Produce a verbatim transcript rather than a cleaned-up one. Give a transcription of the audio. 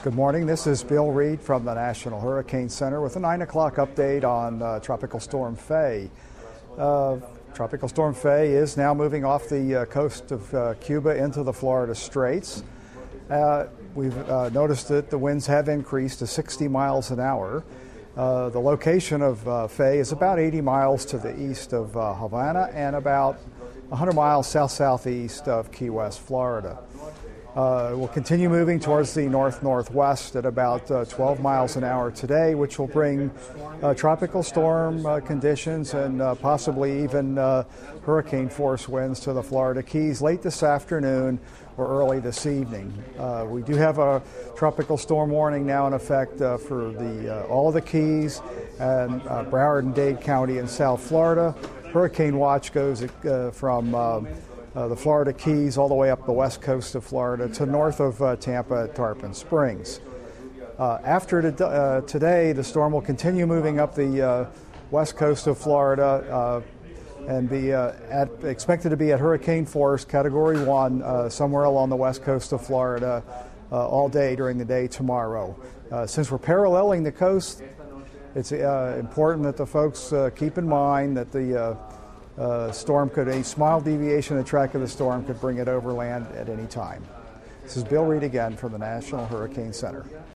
Good morning. This is Bill Reed from the National Hurricane Center with a nine o'clock update on uh, Tropical Storm Faye. Uh, Tropical Storm Faye is now moving off the uh, coast of uh, Cuba into the Florida Straits. Uh, we've uh, noticed that the winds have increased to sixty miles an hour. Uh, the location of uh, Faye is about eighty miles to the east of uh, Havana and about one hundred miles south-southeast of Key West, Florida. Uh, we'll continue moving towards the north-northwest at about uh, twelve miles an hour today, which will bring uh, tropical storm uh, conditions and uh, possibly even uh, hurricane force winds to the Florida Keys late this afternoon or early this evening. Uh, we do have a tropical storm warning now in effect uh, for the uh, all the Keys and uh, Broward and Dade County in South Florida. Hurricane watch goes uh, from uh, Uh, the Florida Keys all the way up the west coast of Florida to north of uh, Tampa at Tarpon Springs. Uh, after the, uh, today, the storm will continue moving up the uh, west coast of Florida uh, and be uh, at, expected to be at hurricane force, Category one, uh, somewhere along the west coast of Florida uh, all day during the day tomorrow. Uh, since we're paralleling the coast, it's uh, important that the folks uh, keep in mind that the uh, Uh, storm could, a small deviation in the track of the storm could bring it overland at any time. This is Bill Reed again from the National Hurricane Center.